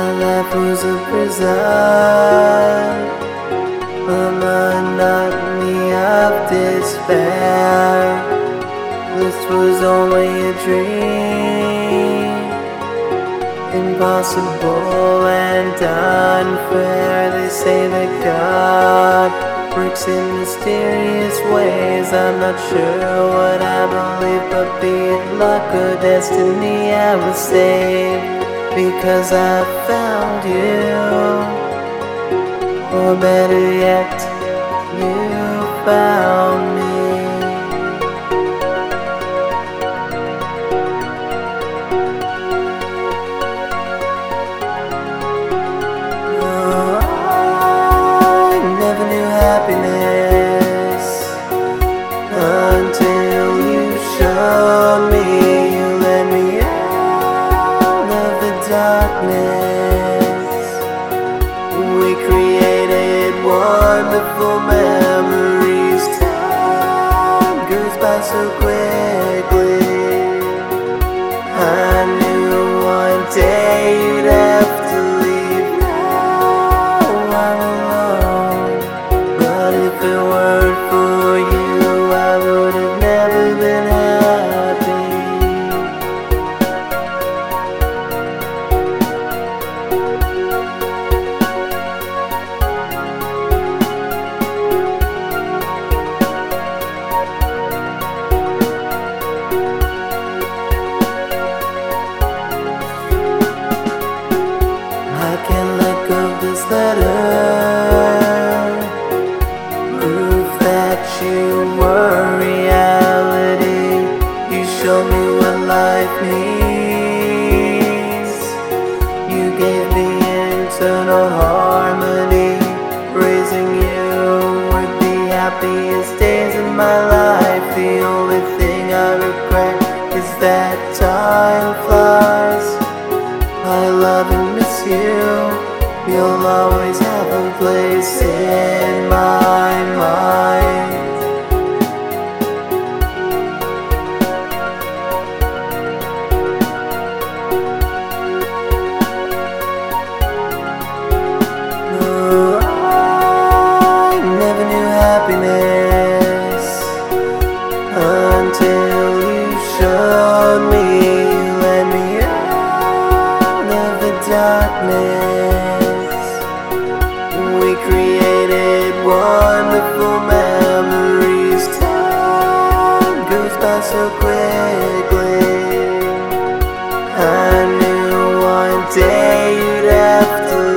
My life was a prison, a monotony of despair. This was only a dream, impossible and unfair. They say that God works in mysterious ways. I'm not sure what I believe, but be it luck or destiny, I was saved because I found you, or better yet, you found me. Oh, I never knew happiness until you showed me. You let me out of the darkness. We created wonderful memories. Time goes by so quickly. I knew one day you'd have to leave. Now I'm alone, but if it weren't for you, I would have never been happy. I can't let go of this letter, proof that you were reality. You showed me what life needs. You gave me internal harmony. Raising you were the happiest days of my life. The only thing I regret is that time flies. I love and miss you. You'll always have a place in my mind. Oh, I never knew happiness until you showed me. You let me out of the darkness. We created wonderful memories. Time goes by so quickly. I knew one day you'd have to